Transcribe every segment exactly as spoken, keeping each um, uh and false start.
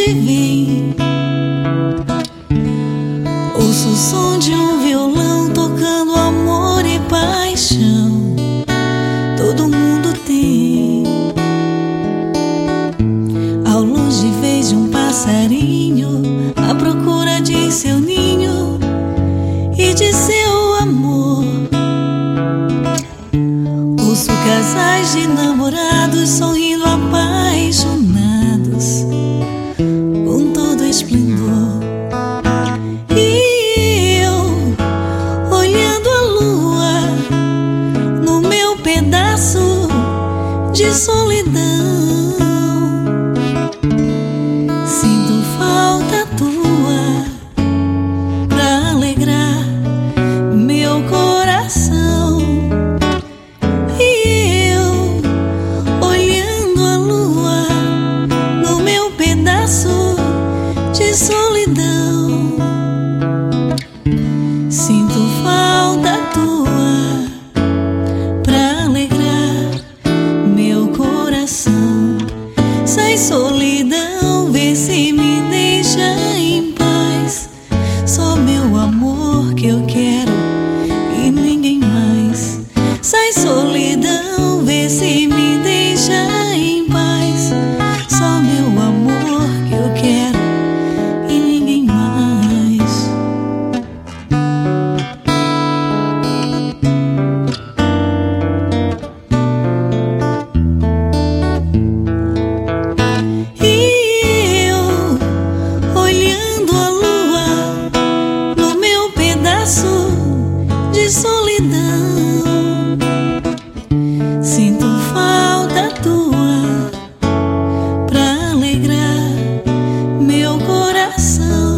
onde vem. Ouço o som de um violão tocando amor e paixão. Todo mundo tem. Ao longe vejo um passarinho à procura de seu ninho e de seu amor. Ouço casais de namorados sorrindo apaixonados com todo esplendor. E eu, olhando a lua no meu pedaço de solidão, sinto falta tua pra alegrar meu coração. E eu, olhando a lua no meu pedaço de solidão, sinto falta tua pra alegrar meu coração. Sai, solidão, vê se me deixa em paz. Só meu amor que eu quero e ninguém mais. Sai, solidão, vê se me deixa em paz. Só meu amor que eu quero e ninguém mais. E eu, olhando a lua no meu pedaço de solidão, sinto falta tua pra alegrar meu coração.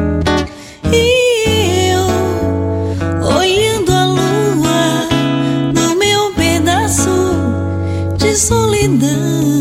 E eu, olhando a lua no meu pedaço de solidão,